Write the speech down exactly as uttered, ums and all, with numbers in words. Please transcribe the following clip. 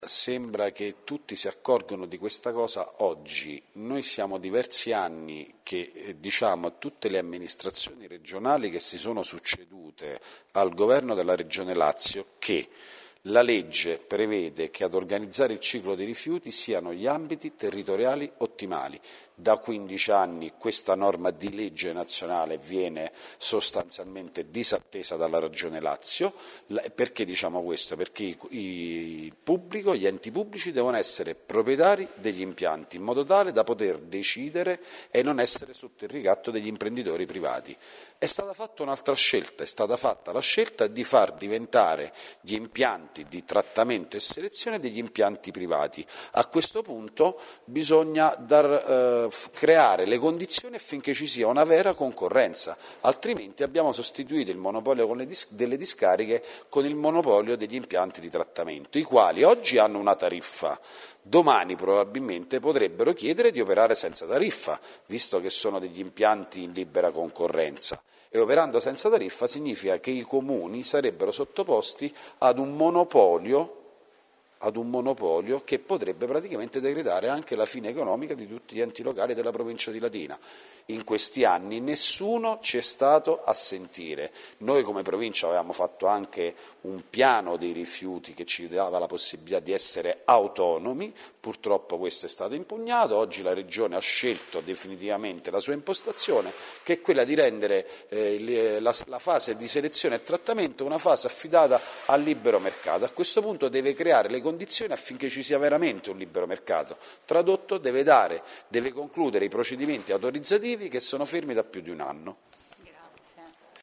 Sembra che tutti si accorgono di questa cosa oggi. Noi siamo diversi anni che eh, diciamo a tutte le amministrazioni regionali che si sono succedute al governo della Regione Lazio che la legge prevede che ad organizzare il ciclo dei rifiuti siano gli ambiti territoriali ottimali. Da quindici anni questa norma di legge nazionale viene sostanzialmente disattesa dalla Regione Lazio. Perché diciamo questo? Perché il pubblico, gli enti pubblici devono essere proprietari degli impianti in modo tale da poter decidere e non essere sotto il ricatto degli imprenditori privati. È stata fatta un'altra scelta, è stata fatta la scelta di far diventare gli impianti di trattamento e selezione degli impianti privati. A questo punto bisogna dar, eh, creare le condizioni affinché ci sia una vera concorrenza, altrimenti abbiamo sostituito il monopolio con le dis- delle discariche con il monopolio degli impianti di trattamento, i quali oggi hanno una tariffa. Domani probabilmente potrebbero chiedere di operare senza tariffa, visto che sono degli impianti in libera concorrenza. E operando senza tariffa significa che i comuni sarebbero sottoposti ad un monopolio, ad un monopolio che potrebbe praticamente decretare anche la fine economica di tutti gli enti locali della provincia di Latina. In questi anni nessuno ci è stato a sentire. Noi come provincia avevamo fatto anche un piano dei rifiuti che ci dava la possibilità di essere autonomi, purtroppo questo è stato impugnato, oggi la Regione ha scelto definitivamente la sua impostazione, che è quella di rendere eh, la, la fase di selezione e trattamento una fase affidata al libero mercato. A questo punto deve creare le condizioni affinché ci sia veramente un libero mercato. Tradotto, deve dare, deve concludere i procedimenti autorizzativi che sono fermi da più di un anno.